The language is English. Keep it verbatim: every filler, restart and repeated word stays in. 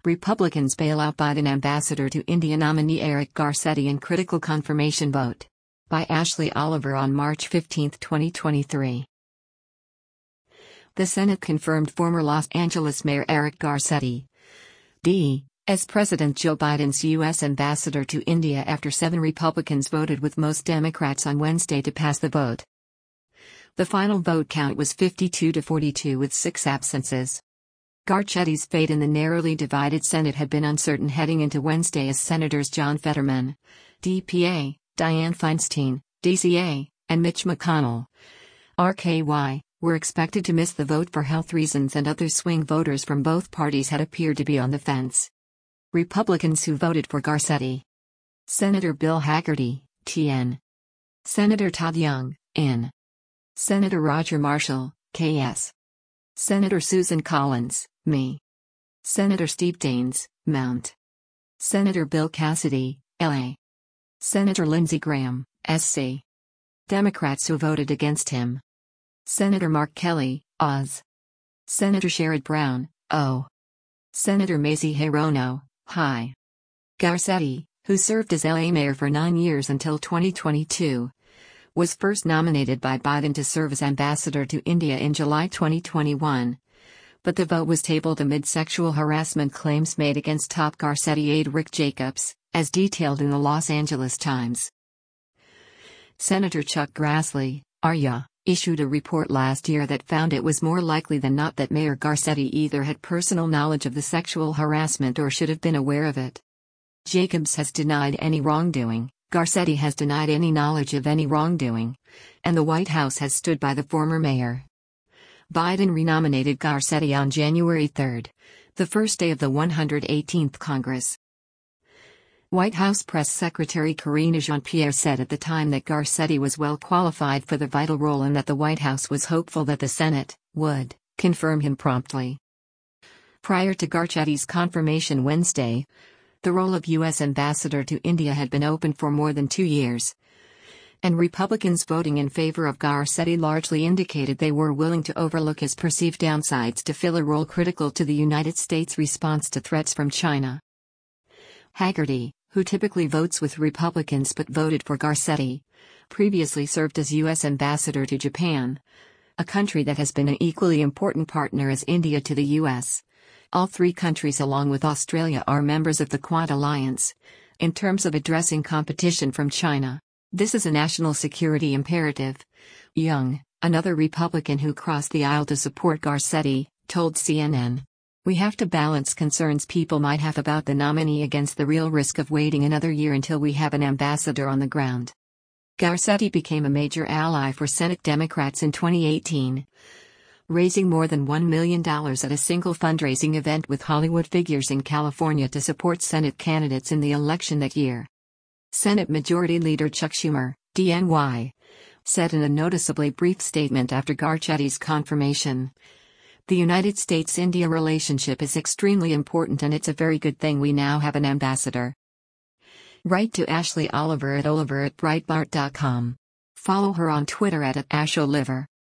Republicans bail out Biden ambassador to India nominee Eric Garcetti in critical confirmation vote. By Ashley Oliver on March fifteenth, twenty twenty-three. The Senate confirmed former Los Angeles Mayor Eric Garcetti, D, as President Joe Biden's U S ambassador to India after seven Republicans voted with most Democrats on Wednesday to pass the vote. The final vote count was fifty-two to forty-two with six absences. Garcetti's fate in the narrowly divided Senate had been uncertain heading into Wednesday as Senators John Fetterman, D P A, Dianne Feinstein, D C A, and Mitch McConnell, R K Y, were expected to miss the vote for health reasons, and other swing voters from both parties had appeared to be on the fence. Republicans who voted for Garcetti: Senator Bill Hagerty, T N; Senator Todd Young, N; Senator Roger Marshall, K S; Senator Susan Collins, M E; Senator Steve Daines, Mount; Senator Bill Cassidy, L A; Senator Lindsey Graham, S C. Democrats who voted against him: Senator Mark Kelly, Oz; Senator Sherrod Brown, O; Senator Mazie Hirono, Hi. Garcetti, who served as L A mayor for nine years until twenty twenty-two, was first nominated by Biden to serve as ambassador to India in July twenty twenty-one, but the vote was tabled amid sexual harassment claims made against top Garcetti aide Rick Jacobs, as detailed in the Los Angeles Times. Senator Chuck Grassley, R Y A, issued a report last year that found it was more likely than not that Mayor Garcetti either had personal knowledge of the sexual harassment or should have been aware of it. Jacobs has denied any wrongdoing, Garcetti has denied any knowledge of any wrongdoing, and the White House has stood by the former mayor. Biden renominated Garcetti on January third, the first day of the one hundred eighteenth Congress. White House Press Secretary Karine Jean-Pierre said at the time that Garcetti was well qualified for the vital role and that the White House was hopeful that the Senate would confirm him promptly. Prior to Garcetti's confirmation Wednesday, the role of U S ambassador to India had been open for more than two years, and Republicans voting in favor of Garcetti largely indicated they were willing to overlook his perceived downsides to fill a role critical to the United States' response to threats from China. Hagerty, who typically votes with Republicans but voted for Garcetti, previously served as U S ambassador to Japan, a country that has been an equally important partner as India to the U S. All three countries along with Australia are members of the Quad Alliance. In terms of addressing competition from China, this is a national security imperative. Young, another Republican who crossed the aisle to support Garcetti, told C N N. We have to balance concerns people might have about the nominee against the real risk of waiting another year until we have an ambassador on the ground. Garcetti became a major ally for Senate Democrats in twenty eighteen, raising more than one million dollars at a single fundraising event with Hollywood figures in California to support Senate candidates in the election that year. Senate Majority Leader Chuck Schumer, D N Y, said in a noticeably brief statement after Garcetti's confirmation, "The United States-India relationship is extremely important and it's a very good thing we now have an ambassador." Write to Ashley Oliver at oliver at breitbart dot com. Follow her on Twitter at, at asholiver.